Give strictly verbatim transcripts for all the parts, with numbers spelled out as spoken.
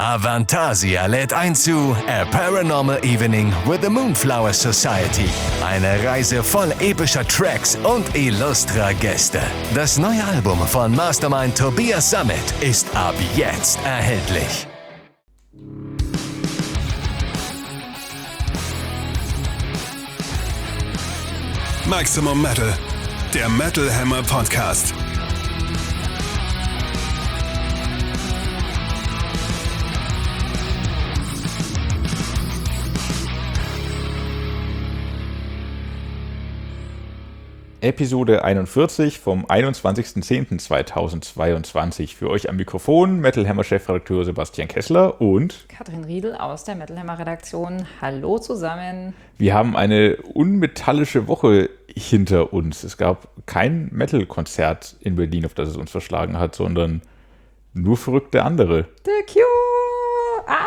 Avantasia lädt ein zu A Paranormal Evening with the Moonflower Society. Eine Reise voll epischer Tracks und illustrer Gäste. Das neue Album von Mastermind Tobias Sammet ist ab jetzt erhältlich. Maximum Metal, der Metal Hammer Podcast. Episode einundvierzig vom einundzwanzigsten zehnten zweitausendzweiundzwanzig. Für euch am Mikrofon Metal Hammer Chefredakteur Sebastian Kessler und Katrin Riedel aus der Metal Hammer Redaktion. Hallo zusammen. Wir haben eine unmetallische Woche hinter uns. Es gab kein Metal-Konzert in Berlin, auf das es uns verschlagen hat, sondern nur verrückte andere. The Cure! Ah!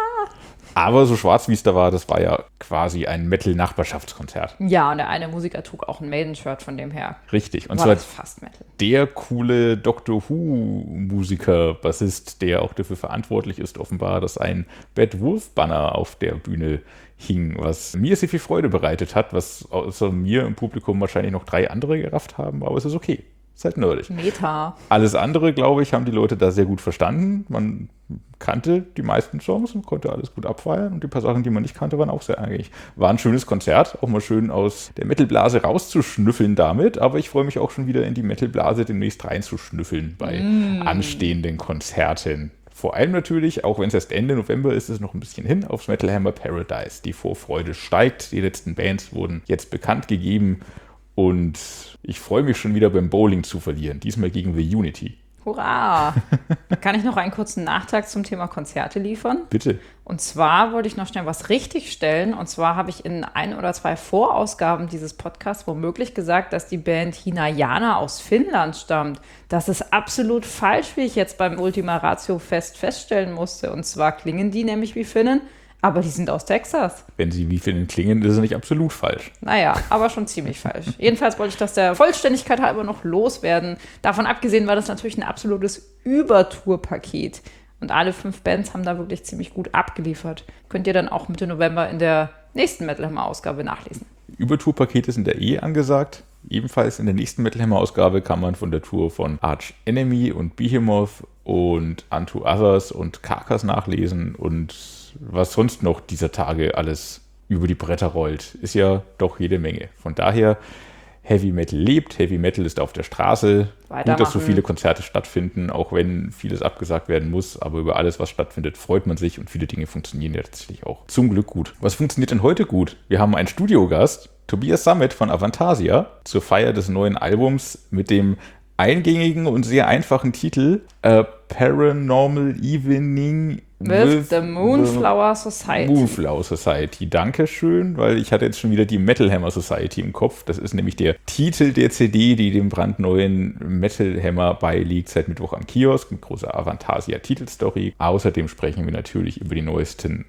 Aber so schwarz wie es da war, das war ja quasi ein Metal-Nachbarschaftskonzert. Ja, und der eine Musiker trug auch ein Maiden-Shirt von dem her. Richtig. Und war zwar das fast Metal. Der coole Doctor Who-Musiker, Bassist, der auch dafür verantwortlich ist, offenbar, dass ein Bad Wolf-Banner auf der Bühne hing, was mir sehr viel Freude bereitet hat, was außer mir im Publikum wahrscheinlich noch drei andere gerafft haben, aber es ist okay. Ist halt nerdig. Meta. Alles andere, glaube ich, haben die Leute da sehr gut verstanden. Man kannte die meisten Songs und konnte alles gut abfeiern. Und die paar Sachen, die man nicht kannte, waren auch sehr eigentlich. War ein schönes Konzert, auch mal schön aus der Metalblase rauszuschnüffeln damit. Aber ich freue mich auch schon wieder in die Metalblase demnächst reinzuschnüffeln bei mm. anstehenden Konzerten. Vor allem natürlich, auch wenn es erst Ende November ist, ist es noch ein bisschen hin, aufs Metal Hammer Paradise. Die Vorfreude steigt. Die letzten Bands wurden jetzt bekannt gegeben. Und ich freue mich schon wieder beim Bowling zu verlieren. Diesmal gegen The Unity. Hurra! Kann ich noch einen kurzen Nachtrag zum Thema Konzerte liefern? Bitte. Und zwar wollte ich noch schnell was richtigstellen. Und zwar habe ich in ein oder zwei Vorausgaben dieses Podcasts womöglich gesagt, dass die Band Hinayana aus Finnland stammt. Das ist absolut falsch, wie ich jetzt beim Ultima Ratio Fest feststellen musste. Und zwar klingen die nämlich wie Finnen, aber die sind aus Texas. Wenn sie wie Finnen klingen, ist es nicht absolut falsch. Naja, aber schon ziemlich falsch. Jedenfalls wollte ich das der Vollständigkeit halber noch loswerden. Davon abgesehen war das natürlich ein absolutes Übertour-Paket. Und alle fünf Bands haben da wirklich ziemlich gut abgeliefert. Könnt ihr dann auch Mitte November in der nächsten Metal Hammer-Ausgabe nachlesen. Übertour-Pakete sind da eh angesagt. Ebenfalls in der nächsten Metal Hammer-Ausgabe kann man von der Tour von Arch Enemy und Behemoth und Unto Others und Carcass nachlesen und was sonst noch dieser Tage alles über die Bretter rollt, ist ja doch jede Menge. Von daher, Heavy Metal lebt, Heavy Metal ist auf der Straße. Gut, dass so viele Konzerte stattfinden, auch wenn vieles abgesagt werden muss. Aber über alles, was stattfindet, freut man sich und viele Dinge funktionieren ja tatsächlich auch zum Glück gut. Was funktioniert denn heute gut? Wir haben einen Studiogast, Tobias Sammet von Avantasia, zur Feier des neuen Albums mit dem eingängigen und sehr einfachen Titel A Paranormal Evening With the Moonflower Society. Moonflower Society, dankeschön, weil ich hatte jetzt schon wieder die Metal Hammer Society im Kopf. Das ist nämlich der Titel der C D, die dem brandneuen Metal Hammer beiliegt, seit Mittwoch am Kiosk, mit großer Avantasia-Titelstory. Außerdem sprechen wir natürlich über die neuesten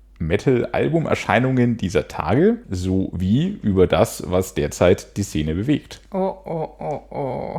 Metal-Album-Erscheinungen dieser Tage, sowie über das, was derzeit die Szene bewegt. Oh, oh, oh, oh.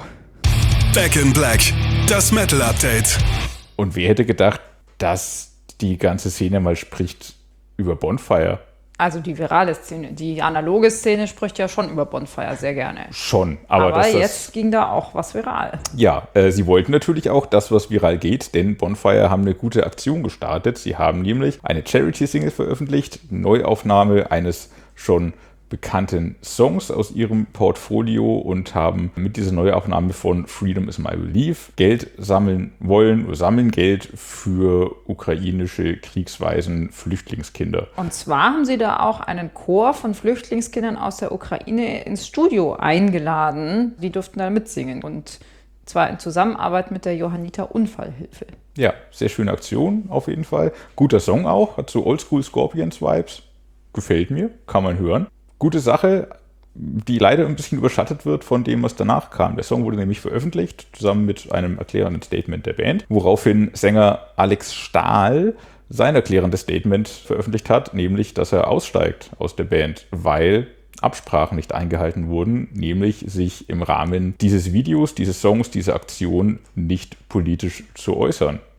Back in Black, das Metal-Update. Und wer hätte gedacht, dass die ganze Szene mal spricht über Bonfire? Also die virale Szene. Die analoge Szene spricht ja schon über Bonfire sehr gerne. Schon, aber, aber dass jetzt das, ging da auch was viral. Ja, äh, sie wollten natürlich auch das, was viral geht, denn Bonfire haben eine gute Aktion gestartet. Sie haben nämlich eine Charity-Single veröffentlicht, Neuaufnahme eines schon bekannten Songs aus ihrem Portfolio und haben mit dieser Neuaufnahme von Freedom is My Belief Geld sammeln wollen oder sammeln Geld für ukrainische kriegsweisen Flüchtlingskinder. Und zwar haben sie da auch einen Chor von Flüchtlingskindern aus der Ukraine ins Studio eingeladen. Die durften da mitsingen und zwar in Zusammenarbeit mit der Johanniter Unfallhilfe. Ja, sehr schöne Aktion auf jeden Fall. Guter Song auch, hat so Oldschool Scorpions-Vibes. Gefällt mir, kann man hören. Gute Sache, die leider ein bisschen überschattet wird von dem, was danach kam. Der Song wurde nämlich veröffentlicht, zusammen mit einem erklärenden Statement der Band, woraufhin Sänger Alex Stahl sein erklärendes Statement veröffentlicht hat, nämlich, dass er aussteigt aus der Band, weil Absprachen nicht eingehalten wurden, nämlich sich im Rahmen dieses Videos, dieses Songs, dieser Aktion nicht politisch zu äußern.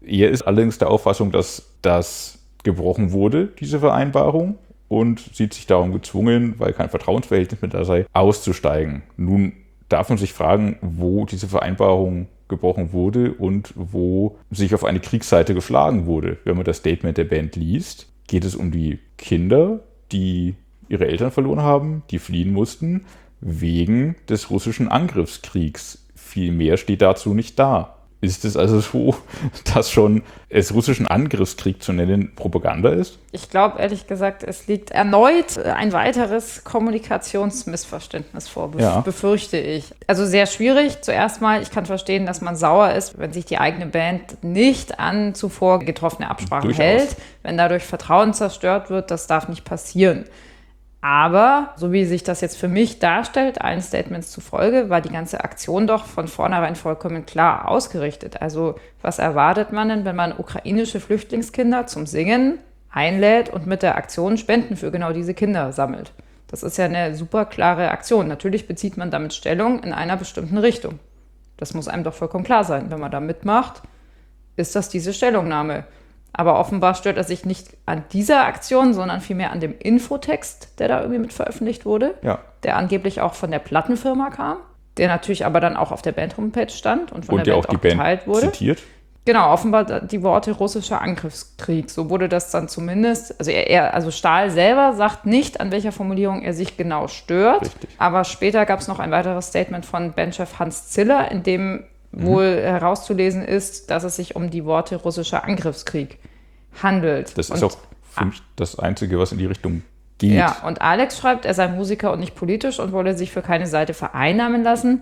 Er ist allerdings der Auffassung, dass das gebrochen wurde, diese Vereinbarung, und sieht sich darum gezwungen, weil kein Vertrauensverhältnis mehr da sei, auszusteigen. Nun darf man sich fragen, wo diese Vereinbarung gebrochen wurde und wo sich auf eine Kriegsseite geschlagen wurde. Wenn man das Statement der Band liest, geht es um die Kinder, die ihre Eltern verloren haben, die fliehen mussten, wegen des russischen Angriffskriegs. Viel mehr steht dazu nicht da. Ist es also so, dass schon es russischen Angriffskrieg zu nennen Propaganda ist? Ich glaube, ehrlich gesagt, es liegt erneut ein weiteres Kommunikationsmissverständnis vor, bef- Ja. befürchte ich. Also sehr schwierig. Zuerst mal, ich kann verstehen, dass man sauer ist, wenn sich die eigene Band nicht an zuvor getroffene Absprachen Durchaus. hält. Wenn dadurch Vertrauen zerstört wird, das darf nicht passieren. Aber, so wie sich das jetzt für mich darstellt, allen Statements zufolge, war die ganze Aktion doch von vornherein vollkommen klar ausgerichtet. Also, was erwartet man denn, wenn man ukrainische Flüchtlingskinder zum Singen einlädt und mit der Aktion Spenden für genau diese Kinder sammelt? Das ist ja eine super klare Aktion. Natürlich bezieht man damit Stellung in einer bestimmten Richtung. Das muss einem doch vollkommen klar sein. Wenn man da mitmacht, ist das diese Stellungnahme. Aber offenbar stört er sich nicht an dieser Aktion, sondern vielmehr an dem Infotext, der da irgendwie mit veröffentlicht wurde, Ja. der angeblich auch von der Plattenfirma kam, der natürlich aber dann auch auf der Band-Homepage stand und von Und der der Band auch die auch Band geteilt wurde. zitiert. Genau, offenbar die Worte russischer Angriffskrieg. So wurde das dann zumindest, also er, er also Stahl selber sagt nicht, an welcher Formulierung er sich genau stört. Richtig. Aber später gab es noch ein weiteres Statement von Bandchef Hans Ziller, in dem wohl herauszulesen ist, dass es sich um die Worte russischer Angriffskrieg handelt. Das Und ist auch für mich das Einzige, was in die Richtung geht. ja, und Alex schreibt, er sei Musiker und nicht politisch und wolle sich für keine Seite vereinnahmen lassen.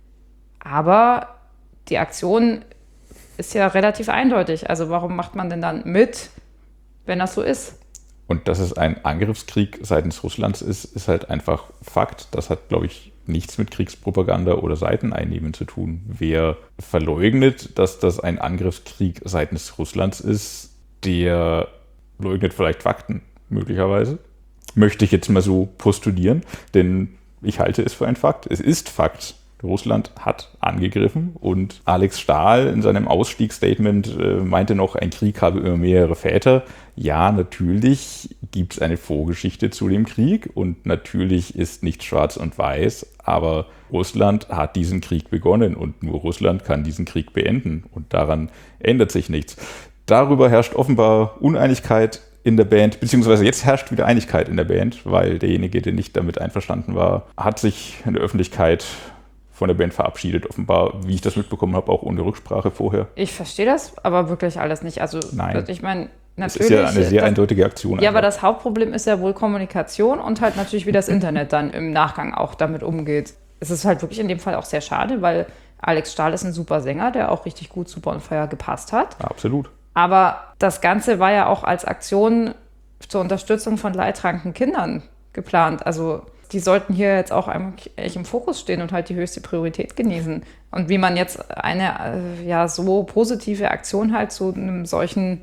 Aber die Aktion ist ja relativ eindeutig. Also warum macht man denn dann mit, wenn das so ist? Und dass es ein Angriffskrieg seitens Russlands ist, ist halt einfach Fakt. Das hat, glaube ich, nichts mit Kriegspropaganda oder Seiteneinnehmen zu tun. Wer verleugnet, dass das ein Angriffskrieg seitens Russlands ist, der leugnet vielleicht Fakten, möglicherweise. Möchte ich jetzt mal so postulieren, denn ich halte es für ein Fakt. Es ist Fakt. Russland hat angegriffen und Alex Stahl in seinem Ausstiegsstatement äh, meinte noch, ein Krieg habe immer mehrere Väter. Ja, natürlich gibt es eine Vorgeschichte zu dem Krieg und natürlich ist nicht schwarz und weiß, aber Russland hat diesen Krieg begonnen und nur Russland kann diesen Krieg beenden und daran ändert sich nichts. Darüber herrscht offenbar Uneinigkeit in der Band, beziehungsweise jetzt herrscht wieder Einigkeit in der Band, weil derjenige, der nicht damit einverstanden war, hat sich in der Öffentlichkeit von der Band verabschiedet, offenbar, wie ich das mitbekommen habe, auch ohne Rücksprache vorher. Ich verstehe das, aber wirklich alles nicht. Also Nein. ich meine, Das natürlich. ist ja eine sehr das, eindeutige Aktion. Ja, einfach. aber das Hauptproblem ist ja wohl Kommunikation und halt natürlich, wie das Internet dann im Nachgang auch damit umgeht. Es ist halt wirklich in dem Fall auch sehr schade, weil Alex Stahl ist ein super Sänger, der auch richtig gut zu Bonfire gepasst hat. Absolut. Aber das Ganze war ja auch als Aktion zur Unterstützung von leidtragenden Kindern geplant. Also die sollten hier jetzt auch eigentlich im Fokus stehen und halt die höchste Priorität genießen. Und wie man jetzt eine äh, ja so positive Aktion halt zu einem solchen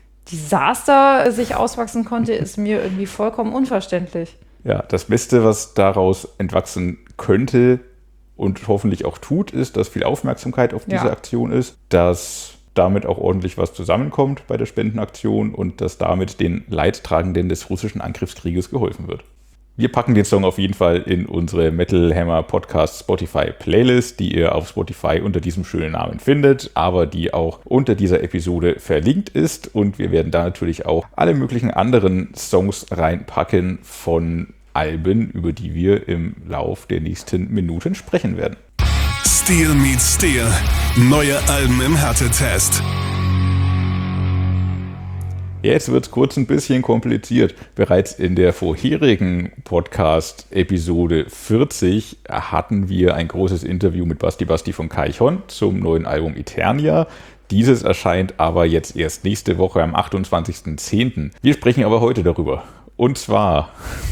Desaster sich auswachsen konnte, ist mir irgendwie vollkommen unverständlich. Ja, das Beste, was daraus entwachsen könnte und hoffentlich auch tut, ist, dass viel Aufmerksamkeit auf diese Ja. Aktion ist, dass damit auch ordentlich was zusammenkommt bei der Spendenaktion und dass damit den Leidtragenden des russischen Angriffskrieges geholfen wird. Wir packen den Song auf jeden Fall in unsere Metal Hammer Podcast Spotify Playlist, die ihr auf Spotify unter diesem schönen Namen findet, aber die auch unter dieser Episode verlinkt ist. Und wir werden da natürlich auch alle möglichen anderen Songs reinpacken von Alben, über die wir im Lauf der nächsten Minuten sprechen werden. Steel meets Steel. Neue Alben im Härtetest. Jetzt wird es kurz ein bisschen kompliziert. Bereits in der vorherigen Podcast-Episode vierzig hatten wir ein großes Interview mit Basti Basti von Kaichon zum neuen Album Eternia. Dieses erscheint aber jetzt erst nächste Woche am achtundzwanzigsten zehnten Wir sprechen aber heute darüber. Und zwar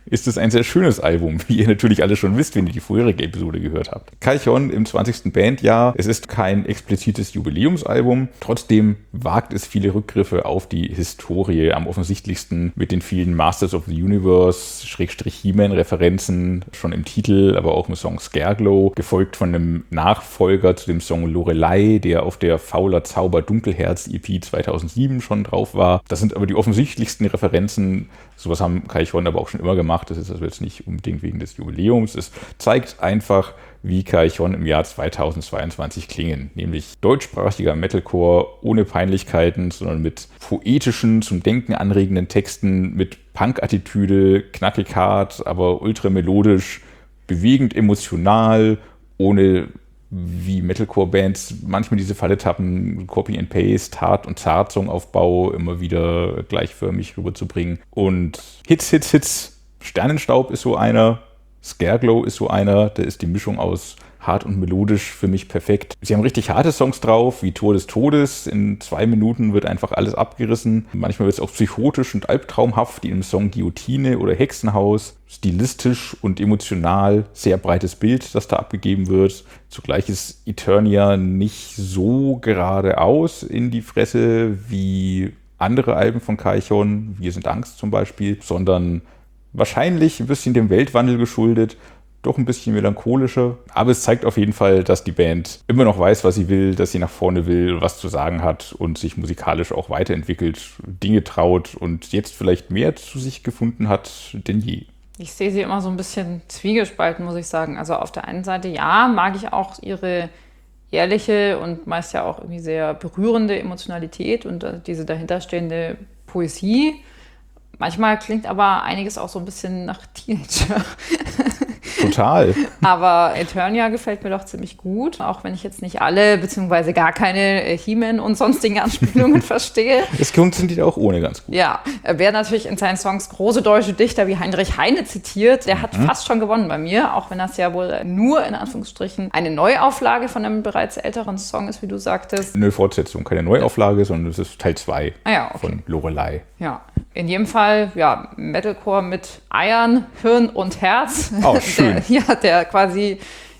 ist es ein sehr schönes Album, wie ihr natürlich alle schon wisst, wenn ihr die vorherige Episode gehört habt. Callejon im zwanzigsten Bandjahr. Es ist kein explizites Jubiläumsalbum, trotzdem wagt es viele Rückgriffe auf die Historie, am offensichtlichsten mit den vielen Masters of the Universe, Schrägstrich He-Man-Referenzen, schon im Titel, aber auch im Song Scareglow, gefolgt von einem Nachfolger zu dem Song Lorelei, der auf der Fauler Zauber Dunkelherz E P zweitausendsieben schon drauf war. Das sind aber die offensichtlichsten Referenzen. Sowas haben Callejon aber auch schon immer gemacht. Das ist also jetzt nicht unbedingt wegen des Jubiläums. Es zeigt einfach, wie Callejon im Jahr zweitausendzweiundzwanzig klingen. Nämlich deutschsprachiger Metalcore ohne Peinlichkeiten, sondern mit poetischen, zum Denken anregenden Texten, mit Punk-Attitüde, knackig hart, aber ultra melodisch, bewegend emotional, ohne wie Metalcore-Bands manchmal diese Falle tappen, Copy and Paste, hart und zart Songaufbau immer wieder gleichförmig rüberzubringen. Und Hits, Hits, Hits, Sternenstaub ist so einer, Scareglow ist so einer, da ist die Mischung aus hart und melodisch für mich perfekt. Sie haben richtig harte Songs drauf, wie Tor des Todes. In zwei Minuten wird einfach alles abgerissen. Manchmal wird es auch psychotisch und albtraumhaft, wie im Song Guillotine oder Hexenhaus. Stilistisch und emotional sehr breites Bild, das da abgegeben wird. Zugleich ist Eternia nicht so geradeaus in die Fresse wie andere Alben von Callejon, Wir sind Angst zum Beispiel, sondern wahrscheinlich ein bisschen dem Weltwandel geschuldet, doch ein bisschen melancholischer. Aber es zeigt auf jeden Fall, dass die Band immer noch weiß, was sie will, dass sie nach vorne will, was zu sagen hat und sich musikalisch auch weiterentwickelt, Dinge traut und jetzt vielleicht mehr zu sich gefunden hat denn je. Ich sehe sie immer so ein bisschen zwiegespalten, muss ich sagen. Also auf der einen Seite, ja, mag ich auch ihre ehrliche und meist ja auch irgendwie sehr berührende Emotionalität und diese dahinterstehende Poesie. Manchmal klingt aber einiges auch so ein bisschen nach Teenager. Total. Aber Eternia gefällt mir doch ziemlich gut, auch wenn ich jetzt nicht alle, beziehungsweise gar keine He-Man und sonstigen Anspielungen verstehe. Es funktioniert auch ohne ganz gut. Ja, wer natürlich in seinen Songs große deutsche Dichter wie Heinrich Heine zitiert, der hat mhm. fast schon gewonnen bei mir, auch wenn das ja wohl nur in Anführungsstrichen eine Neuauflage von einem bereits älteren Song ist, wie du sagtest. Eine Fortsetzung, keine Neuauflage, sondern es ist Teil zwei ah ja, okay. von Lorelei. Ja, in jedem Fall, ja, Metalcore mit Eiern, Hirn und Herz. Oh, schön. Der, ja, der quasi,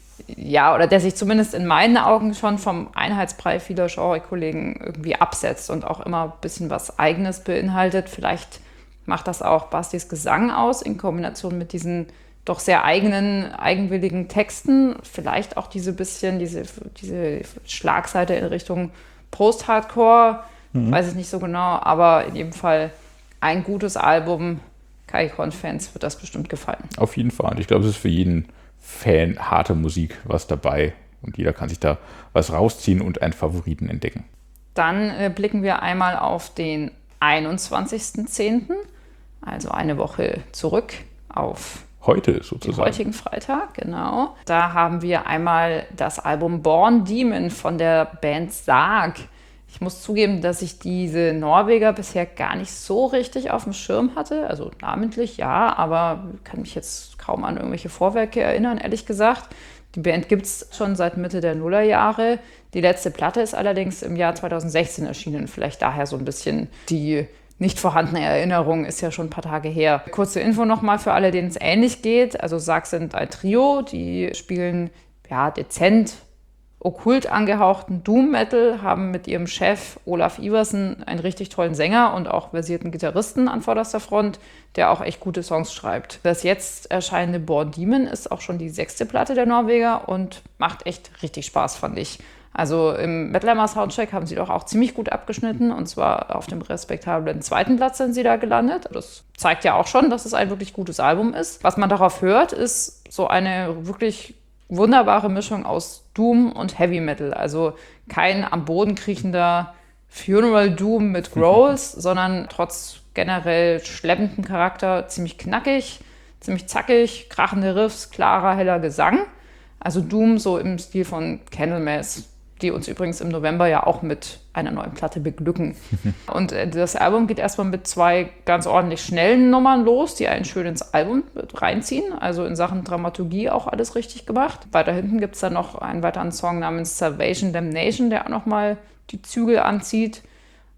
ja, oder der sich zumindest in meinen Augen schon vom Einheitsbrei vieler Genre-Kollegen irgendwie absetzt und auch immer ein bisschen was Eigenes beinhaltet. Vielleicht macht das auch Bastis Gesang aus in Kombination mit diesen doch sehr eigenen, eigenwilligen Texten. Vielleicht auch diese bisschen, diese, diese Schlagseite in Richtung Post-Hardcore, mhm. weiß ich nicht so genau, aber in jedem Fall ein gutes Album. Callejon-Fans wird das bestimmt gefallen. Auf jeden Fall. Und ich glaube, es ist für jeden Fan harte Musik was dabei. Und jeder kann sich da was rausziehen und einen Favoriten entdecken. Dann äh, blicken wir einmal auf den einundzwanzigsten zehnten Also eine Woche zurück auf heute sozusagen. Den heutigen Freitag, genau. Da haben wir einmal das Album Born Demon von der Band Sarg. Ich muss zugeben, dass ich diese Norweger bisher gar nicht so richtig auf dem Schirm hatte. Also namentlich, ja, aber kann mich jetzt kaum an irgendwelche Vorwerke erinnern, ehrlich gesagt. Die Band gibt es schon seit Mitte der Nullerjahre. Die letzte Platte ist allerdings im Jahr zweitausendsechzehn erschienen. Vielleicht daher so ein bisschen die nicht vorhandene Erinnerung, ist ja schon ein paar Tage her. Kurze Info nochmal für alle, denen es ähnlich geht. Also Sarg sind ein Trio, die spielen ja dezent okkult angehauchten Doom-Metal, haben mit ihrem Chef Olaf Iversen einen richtig tollen Sänger und auch versierten Gitarristen an vorderster Front, der auch echt gute Songs schreibt. Das jetzt erscheinende Born Demon ist auch schon die sechste Platte der Norweger und macht echt richtig Spaß, fand ich. Also im Metal Hammer Soundcheck haben sie doch auch ziemlich gut abgeschnitten und zwar auf dem respektablen zweiten Platz sind sie da gelandet. Das zeigt ja auch schon, dass es ein wirklich gutes Album ist. Was man darauf hört, ist so eine wirklich wunderbare Mischung aus Doom und Heavy Metal. Also kein am Boden kriechender Funeral Doom mit Growls, sondern trotz generell schleppenden Charakter ziemlich knackig, ziemlich zackig, krachende Riffs, klarer, heller Gesang. Also Doom so im Stil von Candlemass, die uns übrigens im November ja auch mit einer neuen Platte beglücken. Und das Album geht erstmal mit zwei ganz ordentlich schnellen Nummern los, die einen schön ins Album reinziehen. Also in Sachen Dramaturgie auch alles richtig gemacht. Weiter hinten gibt es dann noch einen weiteren Song namens Salvation Damnation, der auch nochmal die Zügel anzieht.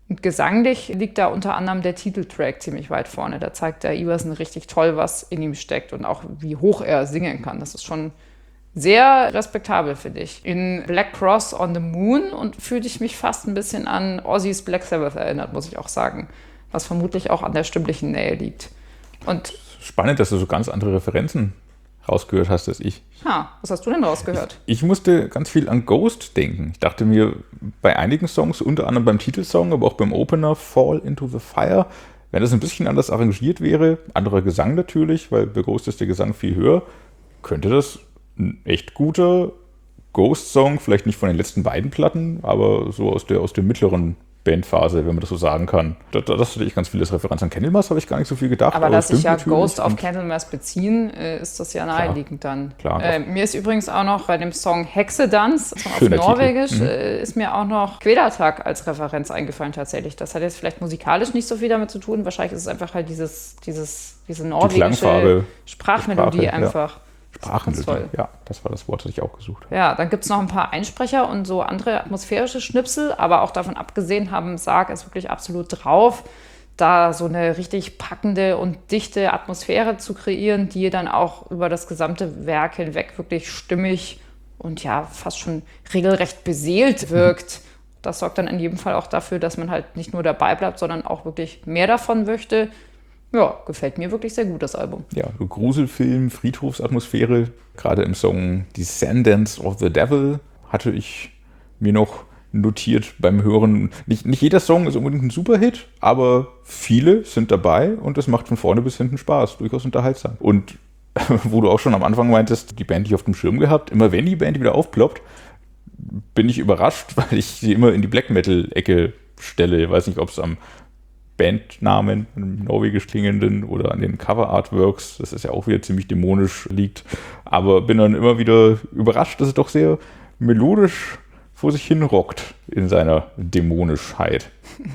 Und gesanglich liegt da unter anderem der Titeltrack ziemlich weit vorne. Da zeigt der Iverson richtig toll, was in ihm steckt und auch wie hoch er singen kann. Das ist schon sehr respektabel, finde ich. In Black Cross on the Moon und fühlte ich mich fast ein bisschen an Ozzys Black Sabbath erinnert, muss ich auch sagen. Was vermutlich auch an der stimmlichen Nähe liegt. Und spannend, dass du so ganz andere Referenzen rausgehört hast als ich. Ha, was hast du denn rausgehört? Ich, ich musste ganz viel an Ghost denken. Ich dachte mir, bei einigen Songs, unter anderem beim Titelsong, aber auch beim Opener Fall into the Fire, wenn das ein bisschen anders arrangiert wäre, anderer Gesang natürlich, weil bei Ghost ist der Gesang viel höher, könnte das ein echt guter Ghost-Song, vielleicht nicht von den letzten beiden Platten, aber so aus der, aus der mittleren Bandphase, wenn man das so sagen kann. Das, das hatte ich ganz vieles Referenz an Candlemass, habe ich gar nicht so viel gedacht. Aber, aber dass sich ja natürlich. Ghost auf Candlemass beziehen, äh, ist das ja naheliegend klar, dann. Klar, äh, mir ist übrigens auch noch bei dem Song Hexedance auf Schöner Norwegisch, Titel. Mhm. äh, ist mir auch noch Quälertag als Referenz eingefallen tatsächlich. Das hat jetzt vielleicht musikalisch nicht so viel damit zu tun. Wahrscheinlich ist es einfach halt dieses, dieses, diese norwegische Sprachmelodie Sprache, einfach. Ja. Sprachenmelodie, ja, das war das Wort, das ich auch gesucht habe. Ja, dann gibt es noch ein paar Einsprecher und so andere atmosphärische Schnipsel, aber auch davon abgesehen haben Sarg es wirklich absolut drauf, da so eine richtig packende und dichte Atmosphäre zu kreieren, die dann auch über das gesamte Werk hinweg wirklich stimmig und ja, fast schon regelrecht beseelt wirkt. Das sorgt dann in jedem Fall auch dafür, dass man halt nicht nur dabei bleibt, sondern auch wirklich mehr davon möchte. Ja, gefällt mir wirklich sehr gut, das Album. Ja, so Gruselfilm, Friedhofsatmosphäre, gerade im Song Descendants of the Devil hatte ich mir noch notiert beim Hören. Nicht, nicht jeder Song ist unbedingt ein Superhit, aber viele sind dabei und es macht von vorne bis hinten Spaß, durchaus unterhaltsam. Und wo du auch schon am Anfang meintest, die Band nicht auf dem Schirm gehabt, immer wenn die Band wieder aufploppt, bin ich überrascht, weil ich sie immer in die Black Metal-Ecke stelle. Ich weiß nicht, ob es am Bandnamen, einem norwegisch klingenden oder an den Cover-Artworks, das ist ja auch wieder ziemlich dämonisch, liegt. Aber bin dann immer wieder überrascht, dass es doch sehr melodisch vor sich hin rockt in seiner Dämonischheit.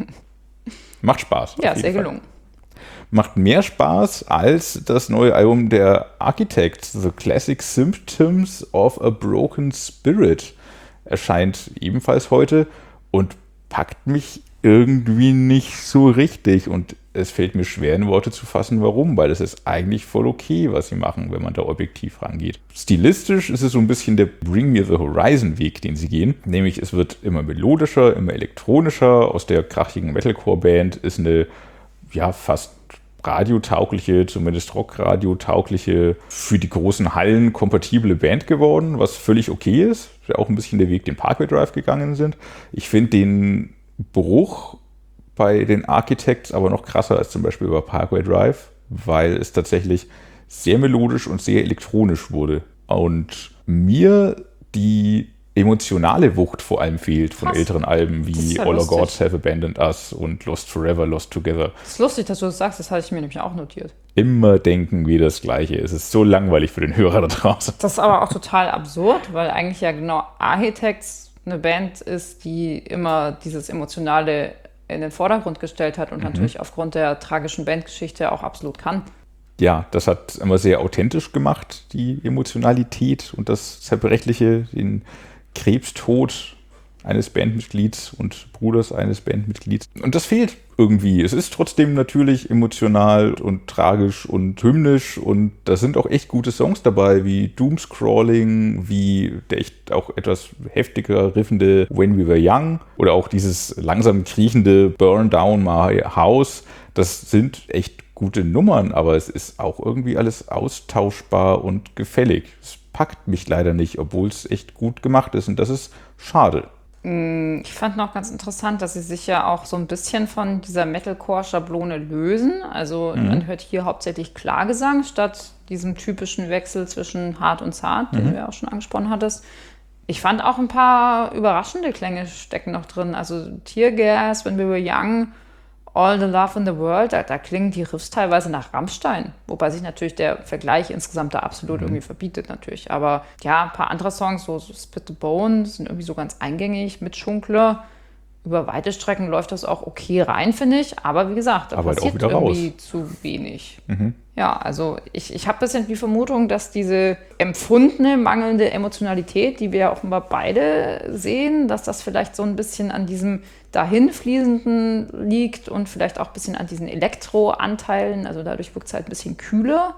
Macht Spaß. Ja, sehr gelungen. Macht mehr Spaß als das neue Album der Architects, The Classic Symptoms of a Broken Spirit. Erscheint ebenfalls heute und packt mich irgendwie nicht so richtig und es fällt mir schwer, in Worte zu fassen, warum, weil es ist eigentlich voll okay, was sie machen, wenn man da objektiv rangeht. Stilistisch ist es so ein bisschen der Bring Me the Horizon Weg, den sie gehen, nämlich es wird immer melodischer, immer elektronischer, aus der krachigen Metalcore-Band ist eine, ja, fast radiotaugliche, zumindest Rock-radiotaugliche, für die großen Hallen kompatible Band geworden, was völlig okay ist, ja auch ein bisschen der Weg, den Parkway Drive gegangen sind. Ich finde den Bruch bei den Architects aber noch krasser als zum Beispiel bei Parkway Drive, weil es tatsächlich sehr melodisch und sehr elektronisch wurde. Und mir die emotionale Wucht vor allem fehlt von Krass. älteren Alben wie ja All Our lustig. Gods Have Abandoned Us und Lost Forever, Lost Together. Das ist lustig, dass du das sagst, das hatte ich mir nämlich auch notiert. Immer denken wir das Gleiche. Es ist so langweilig für den Hörer da draußen. Das ist aber auch total absurd, weil eigentlich ja genau Architects eine Band ist, die immer dieses Emotionale in den Vordergrund gestellt hat und mhm. natürlich aufgrund der tragischen Bandgeschichte auch absolut kann. Ja, das hat immer sehr authentisch gemacht, die Emotionalität und das Zerbrechliche, den Krebstod eines Bandmitglieds und Bruders eines Bandmitglieds. Und das fehlt irgendwie. Es ist trotzdem natürlich emotional und tragisch und hymnisch und da sind auch echt gute Songs dabei, wie Doomscrawling, wie der echt auch etwas heftiger riffende When We Were Young oder auch dieses langsam kriechende Burn Down My House. Das sind echt gute Nummern, aber es ist auch irgendwie alles austauschbar und gefällig. Es packt mich leider nicht, obwohl es echt gut gemacht ist und das ist schade. Ich fand noch ganz interessant, dass sie sich ja auch so ein bisschen von dieser Metalcore-Schablone lösen. Also mhm. man hört hier hauptsächlich Klagesang statt diesem typischen Wechsel zwischen hart und zart, den mhm. du ja auch schon angesprochen hattest. Ich fand auch ein paar überraschende Klänge stecken noch drin. Also Tear Gas, When We Were Young, All the Love in the World, da, da klingen die Riffs teilweise nach Rammstein. Wobei sich natürlich der Vergleich insgesamt da absolut mhm. irgendwie verbietet natürlich. Aber ja, ein paar andere Songs, so, so Spit the Bone, sind irgendwie so ganz eingängig mit Schunkler. Über weite Strecken läuft das auch okay rein, finde ich. Aber wie gesagt, da Aber passiert halt irgendwie raus. zu wenig. Mhm. Ja, also ich, ich habe ein bisschen die Vermutung, dass diese empfundene, mangelnde Emotionalität, die wir offenbar beide sehen, dass das vielleicht so ein bisschen an diesem dahinfließenden liegt und vielleicht auch ein bisschen an diesen Elektro-Anteilen. Also dadurch wirkt es halt ein bisschen kühler.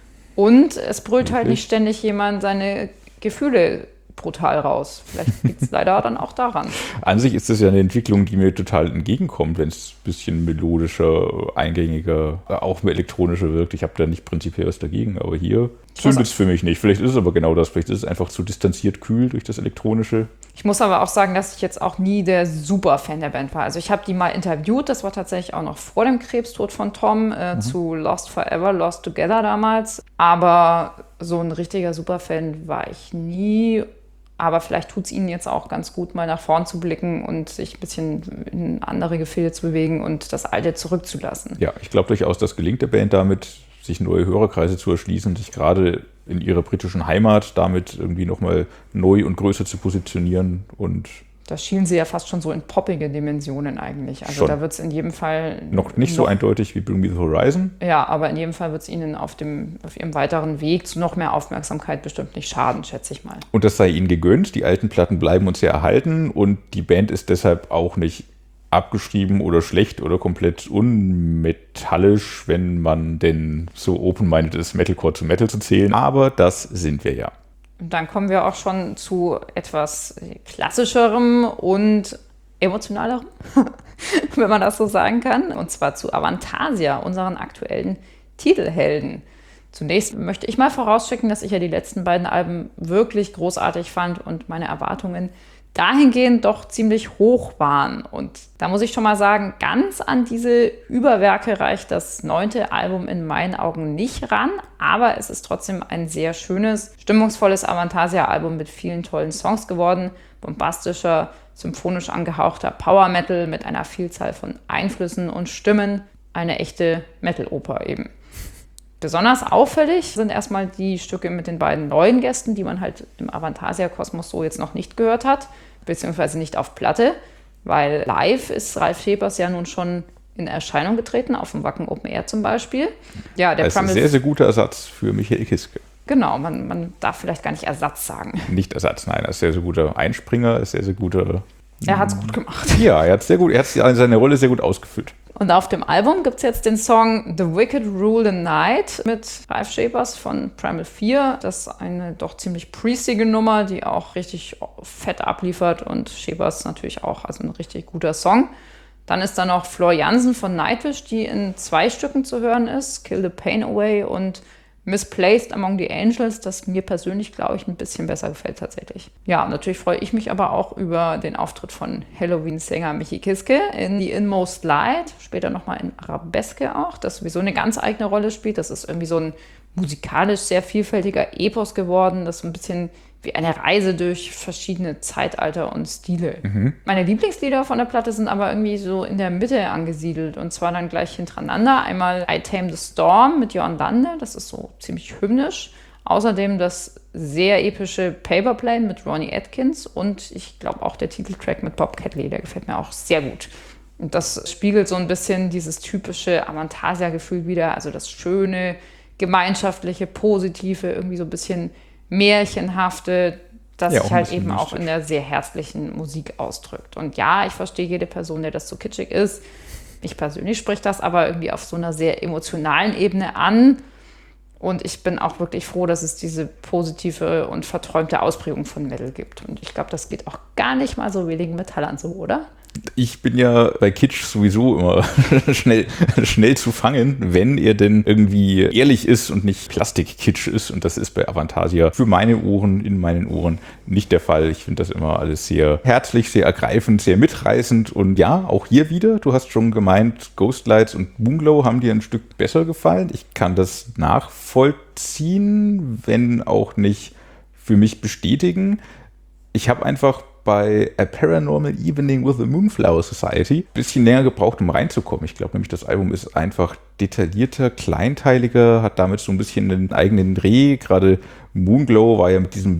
Und es brüllt halt nicht ständig jemand seine Gefühle brutal raus. Vielleicht liegt es leider dann auch daran. An sich ist das ja eine Entwicklung, die mir total entgegenkommt, wenn es ein bisschen melodischer, eingängiger, auch mehr elektronischer wirkt. Ich habe da nicht prinzipiell was dagegen, aber hier zündet es für mich nicht. Vielleicht ist es aber genau das. Vielleicht ist es einfach zu distanziert kühl durch das Elektronische. Ich muss aber auch sagen, dass ich jetzt auch nie der Super-Fan der Band war. Also ich habe die mal interviewt, das war tatsächlich auch noch vor dem Krebstod von Tom, äh, mhm. zu Lost Forever, Lost Together damals. Aber so ein richtiger Superfan war ich nie. Aber vielleicht tut es ihnen jetzt auch ganz gut, mal nach vorn zu blicken und sich ein bisschen in andere Gefilde zu bewegen und das Alte zurückzulassen. Ja, ich glaube durchaus, das gelingt der Band damit, sich neue Hörerkreise zu erschließen, sich gerade in ihrer britischen Heimat damit irgendwie nochmal neu und größer zu positionieren. Und da schielen sie ja fast schon so in poppige Dimensionen eigentlich. Also schon. Da wird es in jedem Fall... Noch nicht noch, so eindeutig wie Bring Me the Horizon. Ja, aber in jedem Fall wird es ihnen auf, dem, auf ihrem weiteren Weg zu noch mehr Aufmerksamkeit bestimmt nicht schaden, schätze ich mal. Und das sei ihnen gegönnt. Die alten Platten bleiben uns ja erhalten und die Band ist deshalb auch nicht abgeschrieben oder schlecht oder komplett unmetallisch, wenn man denn so open-minded ist, Metalcore zu Metal zu zählen. Aber das sind wir ja. Und dann kommen wir auch schon zu etwas klassischerem und emotionalerem, wenn man das so sagen kann. Und zwar zu Avantasia, unseren aktuellen Titelhelden. Zunächst möchte ich mal vorausschicken, dass ich ja die letzten beiden Alben wirklich großartig fand und meine Erwartungen dahingehend doch ziemlich hoch waren. Und da muss ich schon mal sagen, ganz an diese Überwerke reicht das neunte Album in meinen Augen nicht ran, aber es ist trotzdem ein sehr schönes, stimmungsvolles Avantasia-Album mit vielen tollen Songs geworden. Bombastischer, symphonisch angehauchter Power Metal mit einer Vielzahl von Einflüssen und Stimmen. Eine echte Metal-Oper eben. Besonders auffällig sind erstmal die Stücke mit den beiden neuen Gästen, die man halt im Avantasia-Kosmos so jetzt noch nicht gehört hat, beziehungsweise nicht auf Platte, weil live ist Ralf Schepers ja nun schon in Erscheinung getreten, auf dem Wacken Open Air zum Beispiel. Ja, der das ist ein sehr, sehr guter Ersatz für Michael Kiske. Genau, man, man darf vielleicht gar nicht Ersatz sagen. Nicht Ersatz, nein, er ist sehr, sehr guter Einspringer, ist sehr, sehr guter... Er hat es gut gemacht. Ja, er hat sehr gut, er hat seine Rolle sehr gut ausgefüllt. Und auf dem Album gibt es jetzt den Song The Wicked Rule the Night mit Ralf Schepers von Primal Fear. Das ist eine doch ziemlich priestige Nummer, die auch richtig fett abliefert und Schepers natürlich auch, also ein richtig guter Song. Dann ist da noch Floor Jansen von Nightwish, die in zwei Stücken zu hören ist, Kill the Pain Away und Misplaced Among the Angels, das mir persönlich, glaube ich, ein bisschen besser gefällt tatsächlich. Ja, natürlich freue ich mich aber auch über den Auftritt von Halloween-Sänger Michi Kiske in The Inmost Light, später nochmal in Arabeske auch, das sowieso eine ganz eigene Rolle spielt. Das ist irgendwie so ein musikalisch sehr vielfältiger Epos geworden, das so ein bisschen wie eine Reise durch verschiedene Zeitalter und Stile. Mhm. Meine Lieblingslieder von der Platte sind aber irgendwie so in der Mitte angesiedelt und zwar dann gleich hintereinander. Einmal I Tame the Storm mit Jörn Lande, das ist so ziemlich hymnisch. Außerdem das sehr epische Paper Plane mit Ronnie Atkins und ich glaube auch der Titeltrack mit Bob Catley, der gefällt mir auch sehr gut. Und das spiegelt so ein bisschen dieses typische Avantasia-Gefühl wieder, also das schöne, gemeinschaftliche, positive, irgendwie so ein bisschen märchenhafte, das ja, sich halt eben auch in der sehr herzlichen Musik ausdrückt. Und ja, ich verstehe jede Person, der das so kitschig ist. Ich persönlich spreche das aber irgendwie auf so einer sehr emotionalen Ebene an. Und ich bin auch wirklich froh, dass es diese positive und verträumte Ausprägung von Metal gibt. Und ich glaube, das geht auch gar nicht mal so wenigen Metallern so, oder? Ich bin ja bei Kitsch sowieso immer schnell, schnell zu fangen, wenn er denn irgendwie ehrlich ist und nicht Plastik-Kitsch ist. Und das ist bei Avantasia für meine Ohren, in meinen Ohren nicht der Fall. Ich finde das immer alles sehr herzlich, sehr ergreifend, sehr mitreißend. Und ja, auch hier wieder, du hast schon gemeint, Ghostlights und Moonglow haben dir ein Stück besser gefallen. Ich kann das nachvollziehen, wenn auch nicht für mich bestätigen. Ich habe einfach bei A Paranormal Evening with the Moonflower Society ein bisschen länger gebraucht, um reinzukommen. Ich glaube nämlich, das Album ist einfach detaillierter, kleinteiliger, hat damit so ein bisschen einen eigenen Dreh. Gerade Moonglow war ja mit diesem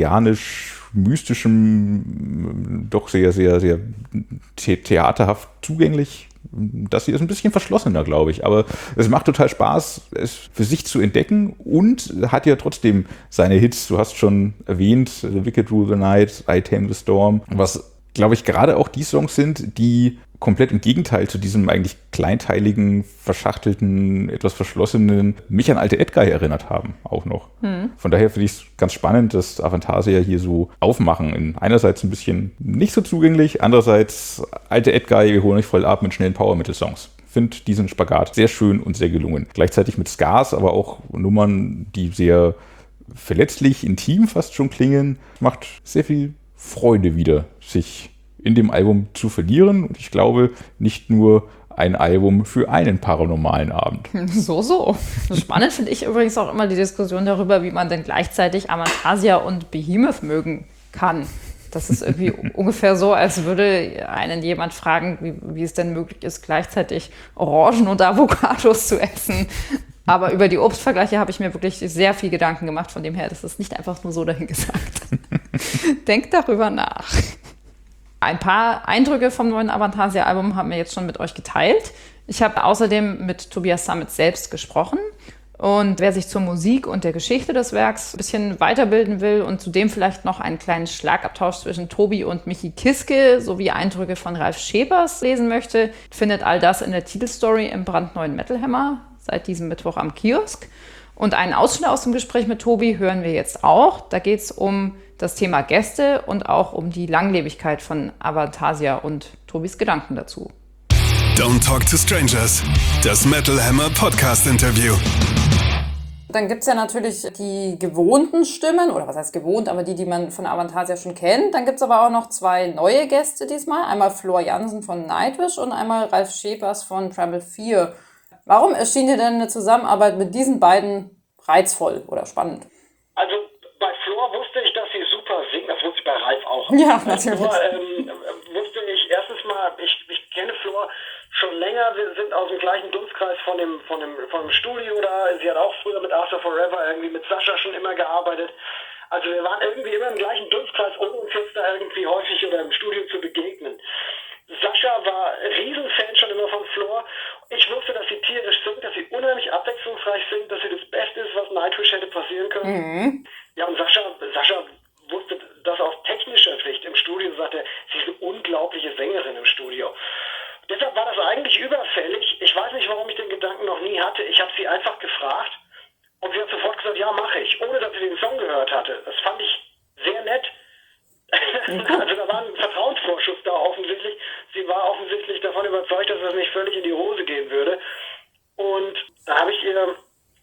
viktorianisch-mystischen doch sehr, sehr, sehr the- theaterhaft zugänglich. Das hier ist ein bisschen verschlossener, glaube ich, aber es macht total Spaß, es für sich zu entdecken und hat ja trotzdem seine Hits. Du hast schon erwähnt, The Wicked Rule the Night, I Tame the Storm, was glaube ich, gerade auch die Songs sind, die komplett im Gegenteil zu diesem eigentlich kleinteiligen, verschachtelten, etwas verschlossenen, mich an alte Edguy erinnert haben, auch noch. Hm. Von daher finde ich es ganz spannend, dass Avantasia hier so aufmachen. In einerseits ein bisschen nicht so zugänglich, andererseits alte Edguy, wir holen euch voll ab mit schnellen Power-Metal-Songs. Ich finde diesen Spagat sehr schön und sehr gelungen. Gleichzeitig mit Scars, aber auch Nummern, die sehr verletzlich, intim fast schon klingen. Macht sehr viel Freude wieder, sich in dem Album zu verlieren. Und ich glaube, nicht nur ein Album für einen paranormalen Abend. So, so. Spannend finde ich übrigens auch immer die Diskussion darüber, wie man denn gleichzeitig Avantasia und Behemoth mögen kann. Das ist irgendwie ungefähr so, als würde einen jemand fragen, wie, wie es denn möglich ist, gleichzeitig Orangen und Avocados zu essen. Aber über die Obstvergleiche habe ich mir wirklich sehr viel Gedanken gemacht. Von dem her, das ist nicht einfach nur so dahingesagt. Denkt darüber nach. Ein paar Eindrücke vom neuen Avantasia-Album haben wir jetzt schon mit euch geteilt. Ich habe außerdem mit Tobias Sammet selbst gesprochen. Und wer sich zur Musik und der Geschichte des Werks ein bisschen weiterbilden will und zudem vielleicht noch einen kleinen Schlagabtausch zwischen Tobi und Michi Kiske sowie Eindrücke von Ralf Schepers lesen möchte, findet all das in der Titelstory im brandneuen Metal Hammer seit diesem Mittwoch am Kiosk. Und einen Ausschnitt aus dem Gespräch mit Tobi hören wir jetzt auch. Da geht es um das Thema Gäste und auch um die Langlebigkeit von Avantasia und Tobis Gedanken dazu. Don't Talk to Strangers, das Metal Hammer Podcast Interview. Dann gibt es ja natürlich die gewohnten Stimmen, oder was heißt gewohnt, aber die, die man von Avantasia schon kennt. Dann gibt es aber auch noch zwei neue Gäste diesmal. Einmal Flor Jansen von Nightwish und einmal Ralf Schepers von Tremble vier. Warum erschien dir denn eine Zusammenarbeit mit diesen beiden reizvoll oder spannend? Also bei Flor wusste ich, dass sie super singt. Das wusste ich bei Ralf auch. Ja, natürlich. Flor, ähm, wusste ich erstens mal, ich, ich kenne Flor schon länger. Wir sind aus dem gleichen Dunstkreis von dem, von dem, von dem Studio da. Sie hat auch früher mit After Forever irgendwie mit Sascha schon immer gearbeitet. Also wir waren irgendwie immer im gleichen Dunstkreis, ohne uns jetzt da irgendwie häufig oder im Studio zu begegnen. Sascha war Riesenfan schon immer von Flor. Ich wusste, dass sie tierisch singt, dass sie unheimlich abwechslungsreich singt, dass sie das Beste ist, was Nightwish hätte passieren können. Mhm. Ja, und Sascha, Sascha wusste das aus technischer Sicht im Studio, sagte, sie ist eine unglaubliche Sängerin im Studio. Deshalb war das eigentlich überfällig. Ich weiß nicht, warum ich den Gedanken noch nie hatte. Ich habe sie einfach gefragt und sie hat sofort gesagt, ja, mache ich, ohne dass sie den Song gehört hatte. Das fand ich sehr nett. Also da war ein Vertrauensvorschuss da offensichtlich. Sie war offensichtlich davon überzeugt, dass das nicht völlig in die Hose gehen würde. Und da habe ich ihr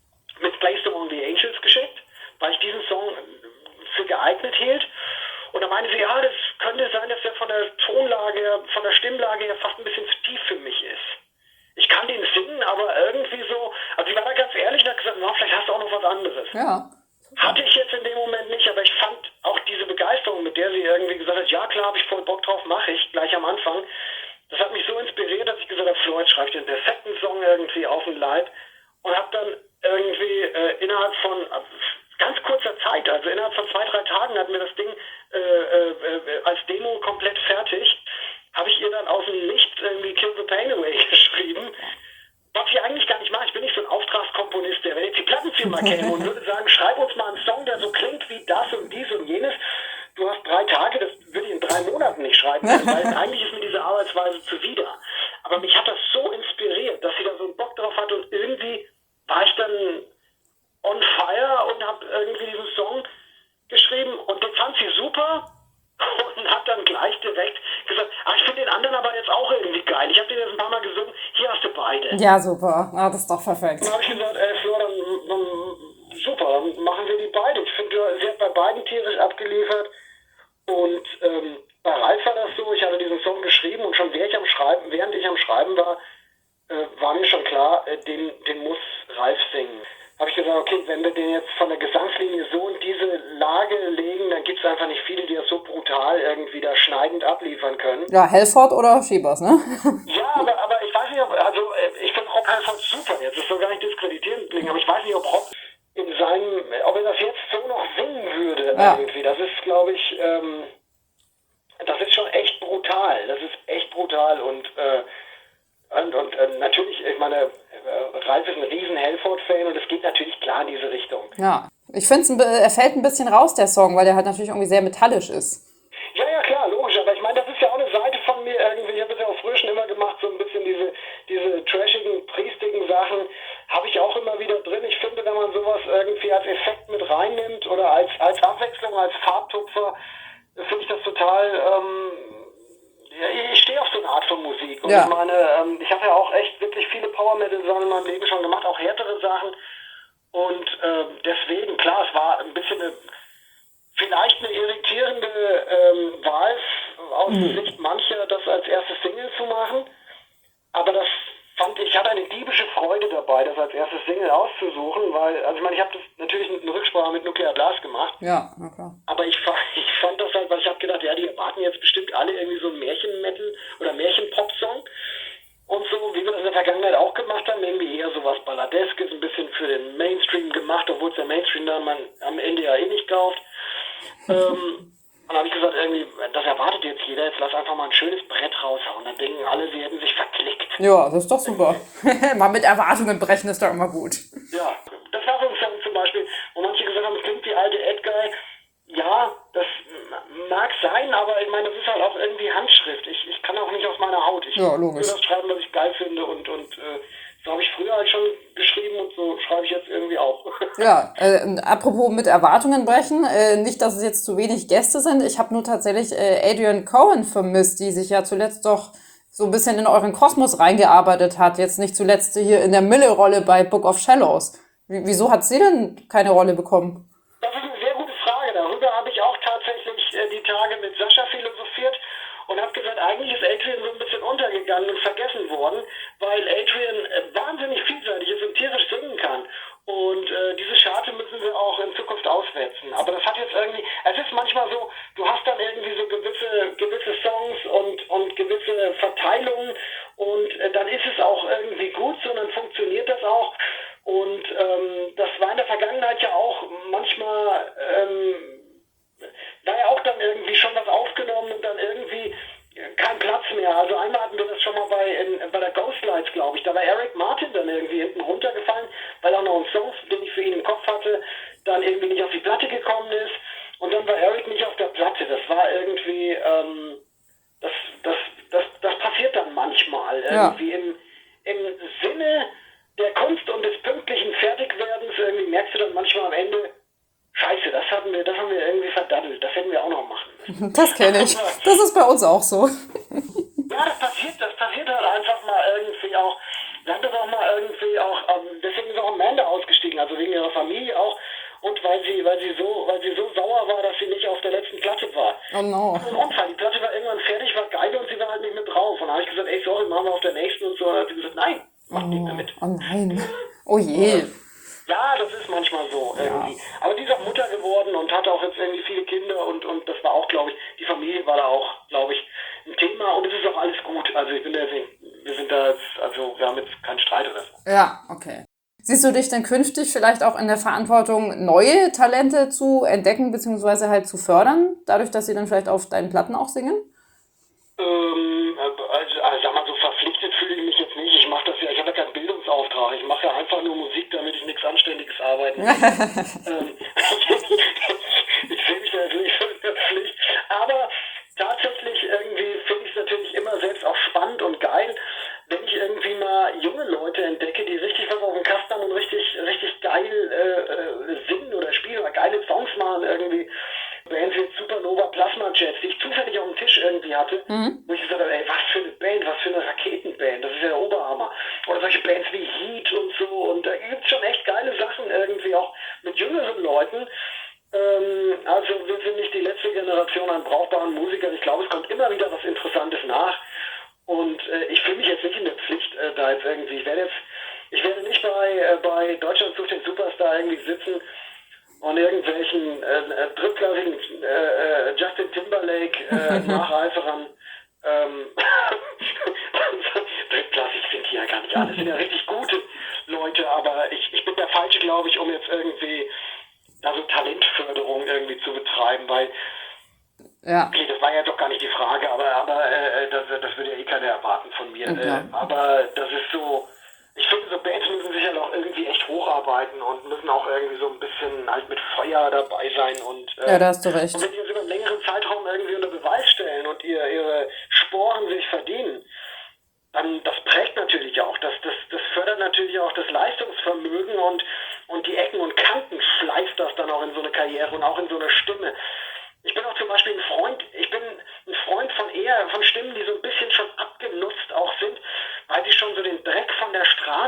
mit Placed Among the Angels geschickt, weil ich diesen Song für geeignet hielt. Und da meinte sie, ja, das könnte sein, dass der von der Tonlage her, von der Stimmlage her fast ein bisschen zu tief für mich ist. Ich kann den singen, aber irgendwie so, also sie war da ganz ehrlich und hat gesagt, na, vielleicht hast du auch noch was anderes. Ja. Hatte ich jetzt in dem Moment nicht, aber ich fand auch diese Begeisterung, mit der sie irgendwie gesagt hat, ja klar, habe ich voll Bock drauf, mache ich, gleich am Anfang. Das hat mich so inspiriert, dass ich gesagt habe, Floyd, schreib dir einen perfekten Song irgendwie auf den Leib und habe dann irgendwie äh, innerhalb von äh, ganz kurzer Zeit, also innerhalb von zwei, drei Tagen hatten wir das Ding äh, äh, als Demo komplett fertig, habe ich ihr dann aus dem Nichts irgendwie Kill the Pain Away geschrieben. Was ich eigentlich gar nicht mache, ich bin nicht so ein Auftragskomponist, der, wenn jetzt die Plattenfirma käme und würde sagen, schreib uns mal einen Song, der so klingt wie das und dies und jenes, du hast drei Tage, das würde ich in drei Monaten nicht schreiben, weil eigentlich ist mir diese Arbeitsweise zuwider. Aber mich hat das so inspiriert, dass sie da so einen Bock drauf hatte und irgendwie war ich dann on fire und habe irgendwie diesen Song geschrieben und den fand sie super und hat dann gleich direkt gesagt, ah, ich finde den anderen aber jetzt auch irgendwie geil. Ich habe den jetzt ein paar Mal gesungen, hier hast du beide. Ja, super. Ah, das ist doch perfekt. Dann habe ich gesagt, ey Flor, dann, dann super, dann machen wir die beide. Ich finde, sie hat bei beiden tierisch abgeliefert und ähm, bei Ralf war das so, ich hatte diesen Song geschrieben und schon während ich am Schreiben, während ich am Schreiben war, äh, war mir schon klar, äh, den, den muss Ralf singen. Habe ich gesagt, okay, wenn wir den jetzt von der Gesangslinie so in diese Lage legen, dann gibt es einfach nicht viele, die das so brutal irgendwie da schneidend abliefern können. Ja, Halford oder Schepers, ne? Ja, aber, aber ich weiß nicht, ob, also ich finde Rob Halford super jetzt, das soll gar nicht diskreditierend klingen, aber ich weiß nicht, ob Rob in seinem, ob er das jetzt so noch singen würde ja. irgendwie. Das ist, glaube ich, ähm, das ist schon echt brutal. Das ist echt brutal und äh, Und, und äh, natürlich, ich meine, äh, Ralf ist ein riesen Halford-Fan und es geht natürlich klar in diese Richtung. Ja, ich finde, er fällt ein bisschen raus, der Song, weil der halt natürlich irgendwie sehr metallisch ist. Ja, ja, klar, logisch, aber ich meine, das ist ja Sachen habe ich auch immer wieder drin. Ich finde, wenn man sowas irgendwie als Effekt mit reinnimmt oder als, als Abwechslung, als Farbtupfer, finde ich das total, ähm, ja, ich stehe auf so eine Art von Musik. Und Ja. ich meine, ähm, ich habe ja auch echt wirklich viele Power-Metal-Sachen in meinem Leben schon gemacht, auch härtere Sachen. Und ähm, deswegen, klar, es war ein bisschen eine, vielleicht eine irritierende ähm, Wahl aus Mhm. Sicht mancher, das als erste Single zu machen. Aber das fand ich, ich hatte eine diebische Freude dabei, das als erstes Single auszusuchen, weil, also ich meine, ich habe das natürlich eine Rücksprache mit Nuclear Blast gemacht, Ja, na klar. aber ich, fa- ich fand das halt, weil ich habe gedacht, ja, die erwarten jetzt bestimmt alle irgendwie so einen Märchen-Metal oder Märchen-Pop-Song und so, wie wir das in der Vergangenheit auch gemacht haben, irgendwie eher sowas Balladeskes, ein bisschen für den Mainstream gemacht, obwohl es der Mainstream dann man am Ende ja eh nicht kauft. ähm, und dann habe ich gesagt, irgendwie, das erwartet jetzt jeder, jetzt lass einfach mal ein schönes Brett raushauen. Dann denken alle, sie hätten sich verklickt. Ja, das ist doch super. Mal mit Erwartungen brechen ist doch immer gut. Ja, das war so ein Song zum Beispiel, wo manche gesagt haben, es klingt wie alte Edguy. Ja, das mag sein, aber ich meine, das ist halt auch irgendwie Handschrift. Ich, ich kann auch nicht aus meiner Haut. Ich Ja, logisch. will das schreiben, was ich geil finde und, und äh, so habe ich früher halt schon geschrieben und so schreibe ich jetzt irgendwie auch. Ja, äh, apropos mit Erwartungen brechen, äh, nicht, dass es jetzt zu wenig Gäste sind. Ich habe nur tatsächlich äh, Adrian Cohen vermisst, die sich ja zuletzt doch so ein bisschen in euren Kosmos reingearbeitet hat. Jetzt nicht zuletzt hier in der Mille-Rolle bei Book of Shallows. Wie, wieso hat sie denn keine Rolle bekommen? Das ist eine sehr gute Frage. Darüber habe ich auch tatsächlich äh, die Tage mit Sascha philosophiert und habe gesagt, eigentlich ist Adrian so ein bisschen untergegangen und vergessen worden, weil Adrian äh, wahnsinnig vielseitig ist und tierisch singen kann. Und äh, diese Scharte müssen wir auch in Zukunft auswetzen. Aber das hat jetzt irgendwie, es ist manchmal so, du hast dann irgendwie so gewisse, gewisse Songs und, und gewisse Verteilungen und äh, dann ist es auch irgendwie gut, so dann funktioniert das auch. Und ähm, das war in der Vergangenheit ja auch manchmal, ähm, da ja auch dann irgendwie schon was aufgenommen und dann irgendwie kein Platz mehr. Also einmal hatten wir das schon mal bei, in, bei der Ghostlights, glaube ich. Da war Eric Martin dann irgendwie hinten runtergefallen, weil auch noch ein Song, den ich für ihn im Kopf hatte, dann irgendwie nicht auf die Platte gekommen ist. Und dann war Eric nicht auf der Platte. Das war irgendwie, ähm, das, das, das, das passiert dann manchmal. Ja. Irgendwie im, im Sinne der Kunst und des pünktlichen Fertigwerdens irgendwie merkst du dann manchmal am Ende, Scheiße, das hatten wir, das haben wir irgendwie verdaddelt, das hätten wir auch noch machen müssen. Das kenne ich. Das ist bei uns auch so. Ja, das passiert, das passiert halt einfach mal irgendwie auch. Wir haben das auch mal irgendwie auch, ähm, deswegen ist auch Amanda ausgestiegen, also wegen ihrer Familie auch. Und weil sie, weil sie so, weil sie so sauer war, dass sie nicht auf der letzten Platte war. Oh no. Ein Unfall, die Platte war irgendwann fertig, war geil und sie war halt nicht mit drauf. Und dann habe ich gesagt, ey, sorry, machen wir auf der nächsten und so. Und dann hat sie gesagt, nein, mach nicht mehr mit. Oh nein. Oh je. Ja, das ist manchmal so irgendwie. Aber die ist auch Mutter geworden und hatte auch jetzt irgendwie viele Kinder und, und das war auch, glaube ich, die Familie war da auch, glaube ich, ein Thema und es ist auch alles gut. Also ich bin da, wir sind da jetzt, also wir haben jetzt keinen Streit oder so. Ja, okay. Siehst du dich denn künftig vielleicht auch in der Verantwortung, neue Talente zu entdecken bzw. halt zu fördern, dadurch, dass sie dann vielleicht auf deinen Platten auch singen? Ähm, also, also sag mal, so verpflichtet fühle ich mich jetzt nicht. Ich mache das ja, ich habe ja keinen Bildungsauftrag. Ich mache ja einfach nur Musik, damit ich nichts Anständiges arbeiten kann. ähm, ich sehe mich da jetzt nicht in der Pflicht. Aber tatsächlich irgendwie finde ich es natürlich immer selbst auch spannend und geil, wenn ich irgendwie mal junge Leute entdecke, die richtig was auf dem Kasten haben und richtig, richtig geil äh, äh, singen oder spielen oder geile Songs machen irgendwie. Bands wie Supernova, Plasma Jets, die ich zufällig auf dem Tisch irgendwie hatte, mhm. wo ich gesagt habe, ey, was für eine Band, was für eine Raketenband, das ist ja der Oberhammer. Oder solche Bands wie Heat und so, und da gibt es schon echt geile Sachen irgendwie, auch mit jüngeren Leuten. Ähm, also wir sind nicht die letzte Generation an brauchbaren Musikern, ich glaube, es kommt immer wieder was Interessantes nach. Und äh, ich fühle mich jetzt nicht in der Pflicht, äh, da jetzt irgendwie, ich werde jetzt, ich werde nicht bei, äh, bei Deutschland sucht den Superstar irgendwie sitzen und irgendwelchen äh, drittklassigen äh, Justin Timberlake äh, Nacheiferern. Ähm, drittklassig sind die ja gar nicht alle, sind ja richtig gute Leute, aber ich, ich bin der Falsche, glaube ich, um jetzt irgendwie da so Talentförderung irgendwie zu betreiben, weil ja. Okay, das war ja doch gar nicht die Frage, aber, aber äh, das, das würde ja eh keiner erwarten von mir. Okay. Äh, aber das ist so, ich finde, so Bands müssen sich halt auch irgendwie echt hocharbeiten und müssen auch irgendwie so ein bisschen halt mit Feuer dabei sein. Und, äh, ja, da hast du recht. Und wenn die uns über einen längeren Zeitraum irgendwie unter Beweis stellen und ihr, ihre Sporen sich verdienen, dann das prägt natürlich auch, das, das, das fördert natürlich auch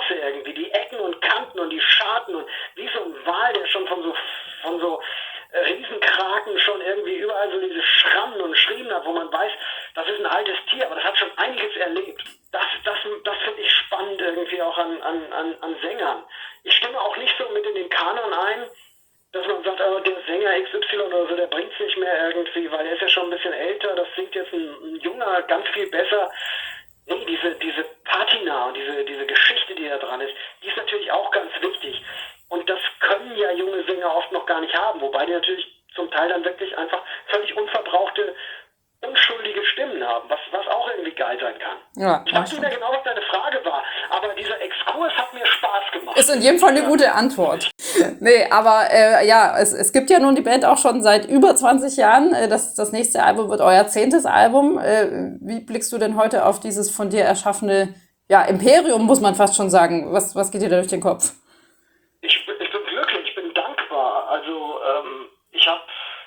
klasse irgendwie. Die Ecken und Kanten und die Scharten und wie so ein Wal, der schon von so, von so äh, Riesenkraken schon irgendwie überall so diese Schrammen und Schriemen hat, wo man weiß, das ist ein altes Tier, aber das hat schon einiges erlebt. Das, das, das finde ich spannend irgendwie auch an, an, an, an Sängern. Ich stimme auch nicht so mit in den Kanon ein, dass man sagt, aber der Sänger X Y oder so, der bringt es nicht mehr irgendwie, weil er ist ja schon ein bisschen älter, das singt jetzt ein, ein Junger ganz viel besser. Nee, diese, diese Patina und diese, diese Geschichte, die da dran ist, die ist natürlich auch ganz wichtig. Und das können ja junge Sänger oft noch gar nicht haben, wobei die natürlich zum Teil dann wirklich einfach völlig unverbrauchte, unschuldige Stimmen haben, was, was auch irgendwie geil sein kann. Ja, ich weiß nicht mehr genau, was deine Frage war, aber dieser Exkurs hat mir Spaß gemacht. Ist in jedem Fall eine gute Antwort. Nee, aber äh, ja, es, es gibt ja nun die Band auch schon seit über zwanzig Jahren. Das, das nächste Album wird euer zehntes Album. Äh, wie blickst du denn heute auf dieses von dir erschaffene ja, Imperium, muss man fast schon sagen? Was, was geht dir da durch den Kopf? Ich, ich bin glücklich, ich bin dankbar. Also ähm, ich habe,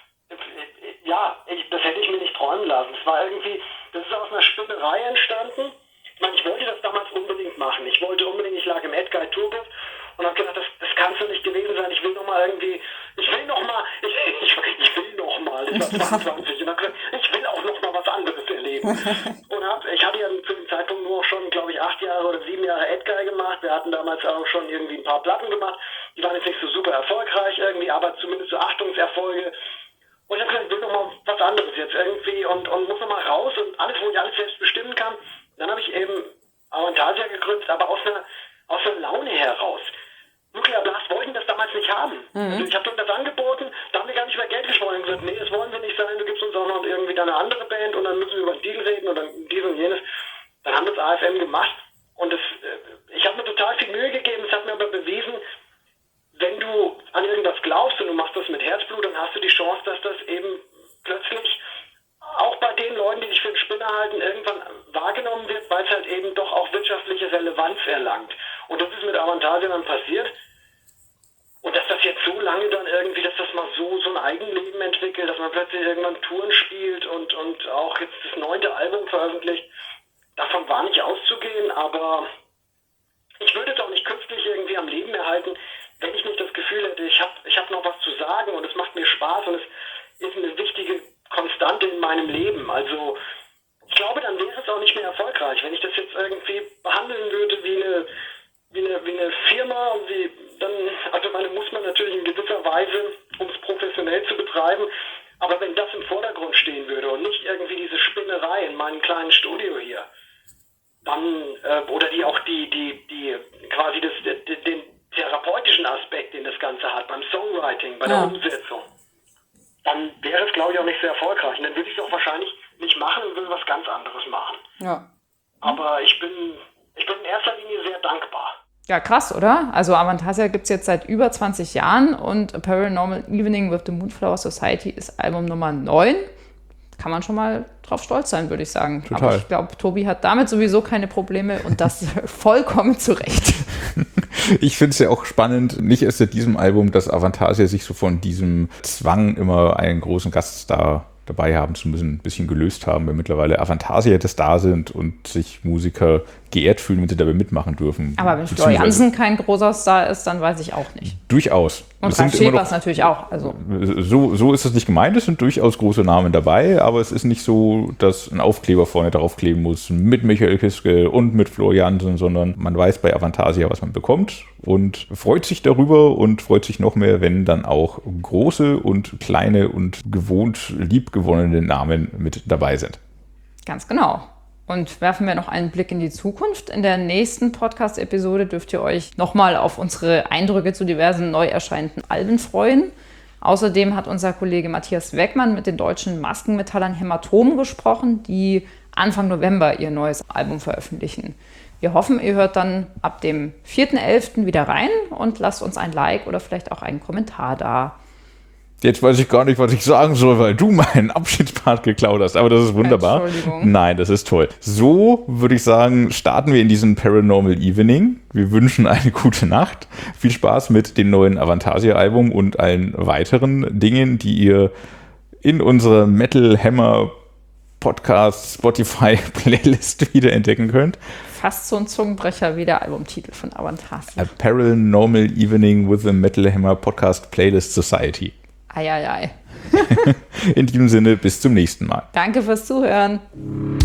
ja, ich, das hätte ich mir nicht träumen lassen. Es war irgendwie, das ist aus einer Spinnerei entstanden. Ich meine, ich wollte das damals unbedingt machen. Ich wollte unbedingt, ich lag im Edguy Tourbus und habe gedacht, das, das kann so nicht gewesen sein. Ich will noch mal irgendwie, ich will noch mal, ich, ich, ich will noch mal, ich war zweiundzwanzig und habe gesagt, ich will auch noch mal was anderes erleben. Und hab, ich hatte ja zu dem Zeitpunkt nur schon, glaube ich, acht Jahre oder sieben Jahre Edguy gemacht. Wir hatten damals auch schon irgendwie ein paar Platten gemacht. Die waren jetzt nicht so super erfolgreich irgendwie, aber zumindest so Achtungserfolge. Und ich habe gesagt, ich will noch mal was anderes jetzt irgendwie und, und muss noch mal raus und alles, wo ich alles selbst bestimmen kann. Dann habe ich eben Avantasia gegründet, aber aus einer, aus einer Laune heraus. Nuclear Blast wollten das damals nicht haben. Mhm. Also ich habe denen das angeboten, da haben wir gar nicht über Geld gesprochen und gesagt, nee, das wollen wir nicht sein, du gibst uns auch noch irgendwie eine andere Band und dann müssen wir über einen Deal reden und dann dies und jenes. Dann haben wir das A F M gemacht und das, ich habe mir total viel Mühe gegeben, es hat mir aber bewiesen, wenn du an irgendwas glaubst und du machst das mit Herzblut, dann hast du die Chance, dass das eben plötzlich auch bei den Leuten, die dich für einen Spinner halten, irgendwann wahrgenommen wird, weil es halt eben doch auch wirtschaftliche Relevanz erlangt. Und das ist mit Avantasia dann passiert. Und dass das jetzt so lange dann irgendwie, dass das mal so, so ein Eigenleben entwickelt, dass man plötzlich irgendwann Touren spielt und, und auch jetzt das neunte Album veröffentlicht, davon war nicht auszugehen, aber ich würde es auch nicht künstlich irgendwie am Leben erhalten, wenn ich nicht das Gefühl hätte, ich habe ich hab noch was zu sagen und es macht mir Spaß und es ist eine wichtige Konstante in meinem Leben. Also ich glaube, dann wäre es auch nicht mehr erfolgreich. Wenn ich das jetzt irgendwie behandeln würde wie eine, wie eine, wie eine Firma, wie, dann, also meine muss man natürlich in gewisser Weise, um es professionell zu betreiben, aber wenn das im Vordergrund stehen würde und nicht irgendwie diese Spinnerei in meinem kleinen Studio hier, dann, äh, oder die auch die, die, die, quasi das, den, den therapeutischen Aspekt, den das Ganze hat, beim Songwriting, bei der ja. Umsetzung, dann wäre es, glaube ich, auch nicht sehr erfolgreich. Und dann würde ich es auch wahrscheinlich nicht machen und will was ganz anderes machen. Ja. Aber ich bin, ich bin in erster Linie sehr dankbar. Ja, krass, oder? Also Avantasia gibt es jetzt seit über zwanzig Jahren und A Paranormal Evening with the Moonflower Society ist Album Nummer neun. Kann man schon mal drauf stolz sein, würde ich sagen. Total. Aber ich glaube, Tobi hat damit sowieso keine Probleme und das vollkommen zu Recht. Ich finde es ja auch spannend, nicht erst seit diesem Album, dass Avantasia sich so von diesem Zwang, immer einen großen Gaststar dabei haben zu müssen, ein bisschen gelöst haben, weil mittlerweile Avantasia das da sind und sich Musiker geehrt fühlen, wenn sie dabei mitmachen dürfen. Aber wenn Flor Jansen kein großer Star ist, dann weiß ich auch nicht. Durchaus. Und Ralf Schepers natürlich auch. Also. So, so ist es nicht gemeint, es sind durchaus große Namen dabei, aber es ist nicht so, dass ein Aufkleber vorne draufkleben muss mit Michael Kiske und mit Flor Jansen, sondern man weiß bei Avantasia, was man bekommt und freut sich darüber und freut sich noch mehr, wenn dann auch große und kleine und gewohnt liebgewonnene Namen mit dabei sind. Ganz genau. Und werfen wir noch einen Blick in die Zukunft. In der nächsten Podcast-Episode dürft ihr euch nochmal auf unsere Eindrücke zu diversen neu erscheinenden Alben freuen. Außerdem hat unser Kollege Matthias Weckmann mit den deutschen Maskenmetallern Hämatom gesprochen, die Anfang November ihr neues Album veröffentlichen. Wir hoffen, ihr hört dann ab dem vierten elften wieder rein und lasst uns ein Like oder vielleicht auch einen Kommentar da. Jetzt weiß ich gar nicht, was ich sagen soll, weil du meinen Abschiedspart geklaut hast. Aber das ist wunderbar. Entschuldigung. Nein, das ist toll. So würde ich sagen, starten wir in diesen Paranormal Evening. Wir wünschen eine gute Nacht. Viel Spaß mit dem neuen Avantasia-Album und allen weiteren Dingen, die ihr in unserer Metal Hammer Podcast, Spotify, Playlist wiederentdecken könnt. Fast so ein Zungenbrecher wie der Albumtitel von Avantasia. A Paranormal Evening with the Metal Hammer Podcast Playlist Society. Eieiei. In diesem Sinne, bis zum nächsten Mal. Danke fürs Zuhören.